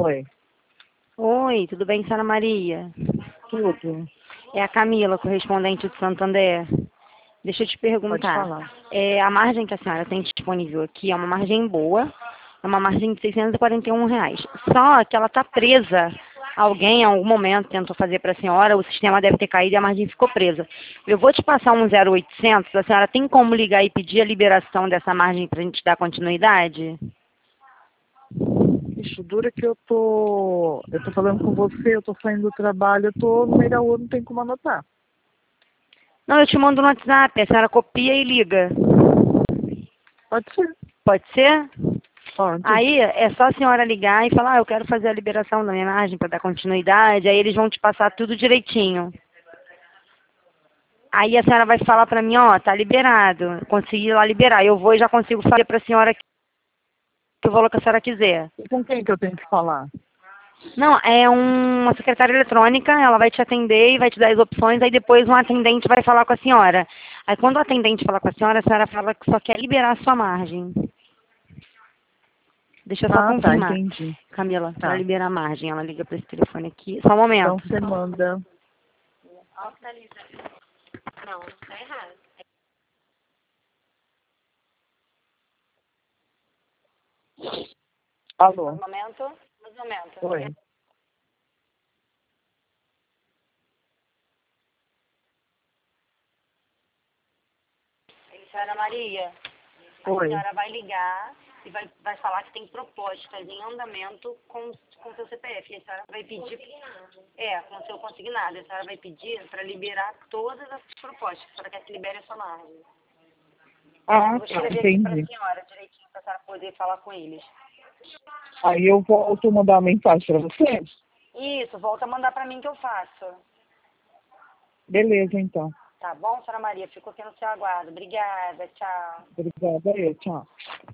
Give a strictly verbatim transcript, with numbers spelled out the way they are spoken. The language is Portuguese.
Oi. Oi, tudo bem, senhora Maria? Tudo. É a Camila, correspondente do Santander. Deixa eu te Pode perguntar. falar. É, a margem que a senhora tem disponível aqui é uma margem boa, é uma margem de seiscentos e quarenta e um reais. Só que ela está presa. Alguém, em algum momento, tentou fazer para a senhora, o sistema deve ter caído e a margem ficou presa. Eu vou te passar um zero oitocentos, a senhora tem como ligar e pedir a liberação dessa margem para a gente dar continuidade? Ixi, dura que eu tô. Eu tô falando com você, eu tô saindo do trabalho, eu tô no meio da rua, não tem como anotar. Não, eu te mando no WhatsApp, a senhora copia e liga. Pode ser. Pode ser? Pode. Aí é só a senhora ligar e falar, ah, eu quero fazer a liberação da minha margem para dar continuidade, aí eles vão te passar tudo direitinho. Aí a senhora vai falar para mim, ó, tá liberado, consegui lá liberar. Eu vou e já consigo fazer para a senhora que o valor que a senhora quiser. E com quem que eu tenho que falar? Não, é um- uma secretária eletrônica, ela vai te atender e vai te dar as opções, aí depois um atendente vai falar com a senhora. Aí quando o atendente falar com a senhora, a senhora fala que só quer liberar a sua margem. Deixa eu só Ah, tá, confirmar, entendi. Camila, para Tá. liberar a margem. Ela liga para esse telefone aqui. Só um Então momento. você manda. Não, tá errado. Alô? Um momento, um momento. Oi. Aí, senhora Maria, a Oi. senhora vai ligar e vai, vai falar que tem propostas em andamento com com seu C P F. E a senhora vai pedir... É, com o seu consignado. A senhora vai pedir para liberar todas as propostas. A senhora quer que libere a sua margem. Ah, Eu vou tá, escrever aqui para a entendi. senhora direitinho, para a senhora poder falar com eles. Aí eu volto mandar uma mensagem pra você? Isso, volta a mandar para mim que eu faço. Beleza, então. Tá bom, senhora Maria? Fico aqui no seu aguardo. Obrigada, tchau. Obrigada, eu. Tchau.